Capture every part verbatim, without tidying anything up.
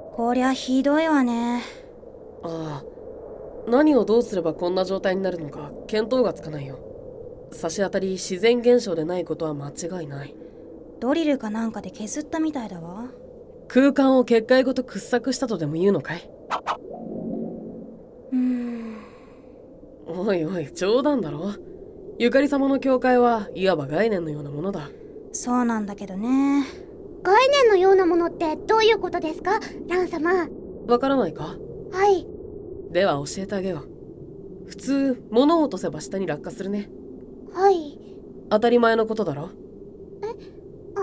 こりゃひどいわね。 ああ、何をどうすればこんな状態になるのか見当がつかないよ。差し当たり自然現象でないことは間違いない。 ドリルかなんかで削ったみたいだわ。 空間を結界ごと掘削したとでも言うのかい？ うーん。 おいおい、冗談だろ。ゆかり様の教会はいわば概念のようなものだ。 そうなんだけどね。 概念のようなものってどういうことですか、ラン様。 わからないか？ はい。 では教えてあげよう。普通物を落とせば下に落下するね。 はい。 当たり前のことだろ。 あ、はい。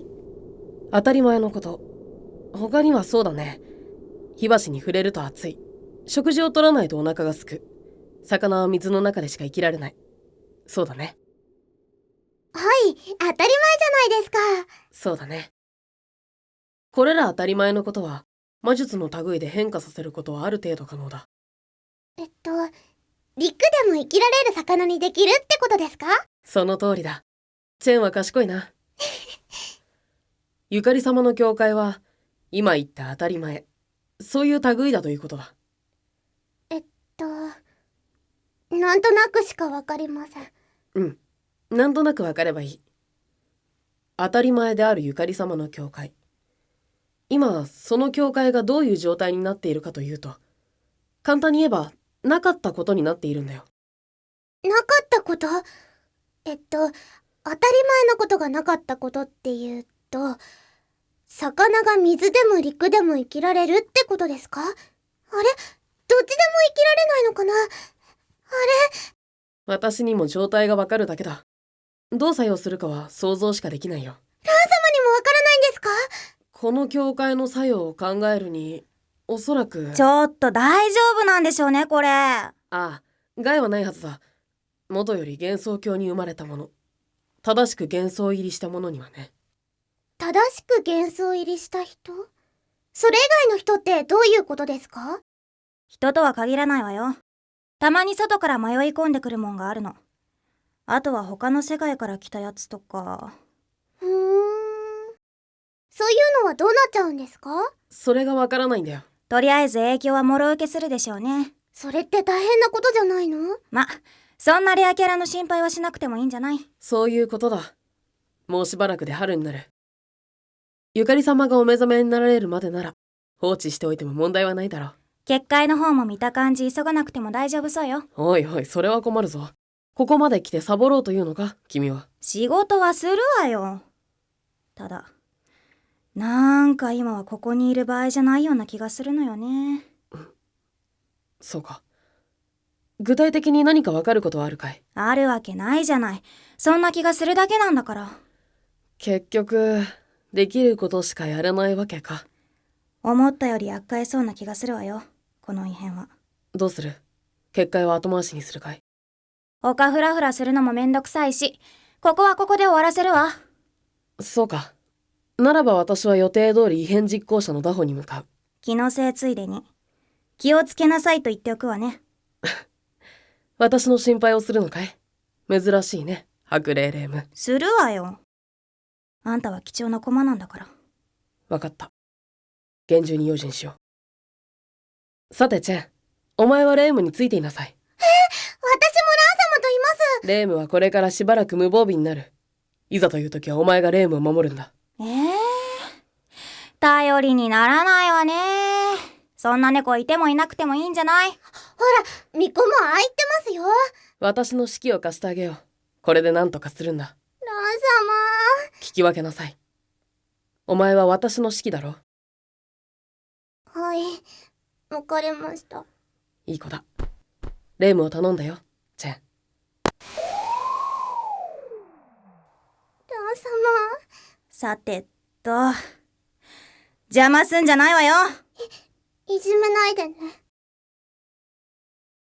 当たり前のこと。他にはそうだね。火箸に触れると熱い。食事を取らないとお腹がすく。魚は水の中でしか生きられない。そうだね。 はい、当たり前じゃないですか。 そうだね。これら当たり前のことは魔術の類で変化させることはある程度可能だ。 えっと、陸でも生きられる魚にできるってことですか？ その通りだ。チェンは賢いな。ゆかり様の教会は今言った当たり前、そういう類だということだ。 えっと、なんとなくしかわかりません。 うん、なんとなくわかればいい。当たり前であるゆかり様の教会。今その教会がどういう状態になっているかというと、簡単に言えばなかったことになっているんだよ。 なかったこと？えっと、当たり前のことがなかったことっていうと、魚が水でも陸でも生きられるってことですか？あれ？どっちでも生きられないのかな？あれ？ 私にも状態がわかるだけだ。どう作用するかは想像しかできないよ。 ラン様にもわからないんですか？ この教会の作用を考えるに、おそらく。 ちょっと大丈夫なんでしょうね、これ。 ああ、害はないはずだ。元より幻想郷に生まれたもの。正しく幻想入りしたものにはね。 正しく幻想入りした人？それ以外の人ってどういうことですか？ 人とは限らないわよ。たまに外から迷い込んでくるもんがあるの。あとは他の世界から来たやつとか。 ふーん。そういうのはどうなっちゃうんですか？ それがわからないんだよ。 とりあえず影響はもろ受けするでしょうね。 それって大変なことじゃないの？ ま、そんなレアキャラの心配はしなくてもいいんじゃない？ そういうことだ。もうしばらくで春になる。ゆかり様がお目覚めになられるまでなら放置しておいても問題はないだろう。 結界の方も見た感じ急がなくても大丈夫そうよ。 おいおい、それは困るぞ。ここまで来てサボろうというのか、君は。 仕事はするわよ。ただ、なんか今はここにいる場合じゃないような気がするのよね。 そうか。具体的に何かわかることはあるかい？ あるわけないじゃない。そんな気がするだけなんだから。 結局、できることしかやれないわけか。 思ったより厄介そうな気がするわよ、この異変は。 どうする？結界は後回しにするかい？ 他フラフラするのもめんどくさいし、ここはここで終わらせるわ。 そうか。ならば私は予定通り異変実行者のダホに向かう。 気のせいついでに。気をつけなさいと言っておくわね。 私の心配をするのかい？珍しいね、白霊霊夢。 するわよ。あんたは貴重な駒なんだから。 わかった。厳重に用心しよう。さてチェン、お前は霊夢についていなさい。 え、私もラン様といます。 霊夢はこれからしばらく無防備になる。いざという時はお前が霊夢を守るんだ。 ええー、頼りにならないわね。そんな猫いてもいなくてもいいんじゃない？ ほら、巫女もああ言ってますよ。 私の指揮を貸してあげよう。これで何とかするんだ。 ラン聞き分けなさい。お前は私の指揮だろ。 様。はい、わかりました。 いい子だ。霊夢を頼んだよ、チェン。 ラン様。 さてっと、邪魔すんじゃないわよ。 い、いじめないでね。